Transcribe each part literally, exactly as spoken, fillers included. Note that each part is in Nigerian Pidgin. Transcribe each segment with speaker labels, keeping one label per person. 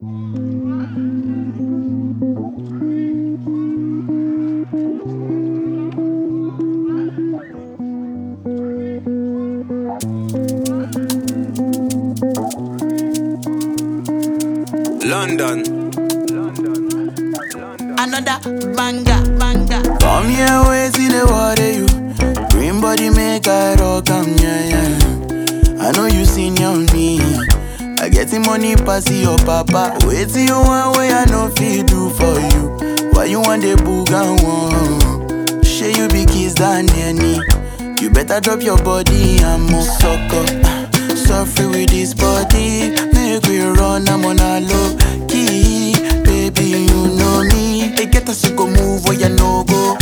Speaker 1: London.
Speaker 2: Another banger, banger.
Speaker 3: Come here, wait till the water you. Green body make I rock, come yeah, yeah. I know you seen on me. I get the money pass your papa. Wait till you want way I know feel do for you. Why you want the boogan one? Share you be kiss than any. You better drop your body and move sucker. Suffer with this body. Make we run, I'm on a low key. Baby, you know me. They get us to go move where you no go.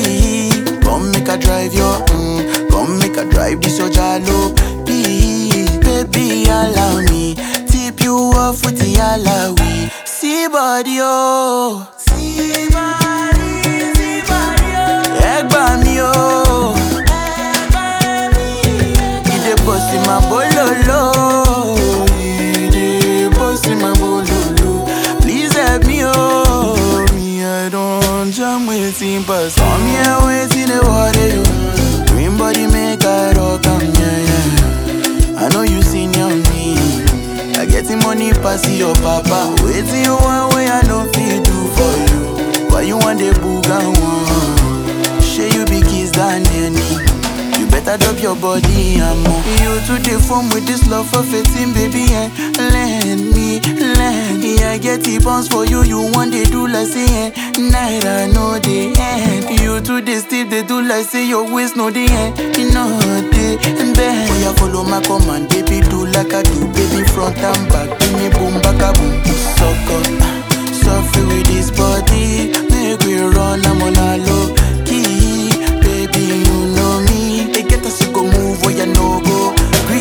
Speaker 3: Green, come make a drive your mm. Come make a drive this your jalo. Please, baby, allow me. Tip you off with the alawi. See body, oh. See body, see body, oh. Egg by me, oh. Egg by me. He dey bust in my bololo. He dey bust in my bololo. Please help me, oh. Me, I don't jam waiting, but come here, waiting the water, you. Green body make I rock, am yeah, yeah. I know you seen on me. I get the money pass your papa. Wait till you want way I know feel do for you. Why you want the boogan one? Share you be kiss than any. You better drop your body and move. You to the phone with this love for fifteen, baby, and lend me, lend me. I get the bounce for you. You want they do like say eh. Night I know the end. You to the still they do like say your waist know the end. You know the bend. Oh, you follow my command, baby, do like I do, baby, front and back. Give me boom, back a boom, sucker. Suffer with this body, make we run, I'm on a low key. Baby, you know me. They get us to go move where you no go.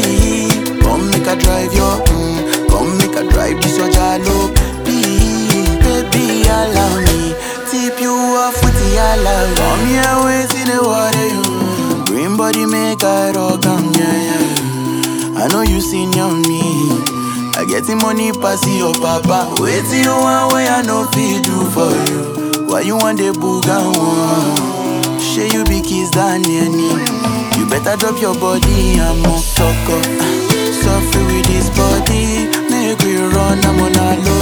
Speaker 3: Green, come make a drive your mm. Come make a drive this your jalo. Please, baby, allow me. Tip you off with the alawi. Come here, wait in the water, you. Green body make I rock, am yeah, yeah. I know you seen on me. I get the money pass your papa. Wait till you want way I know feel do for you. Why you want the boogan one? Share you be kiss than any. You better drop your body and move sucker. Suffer with this body. Make we run, I'm on a low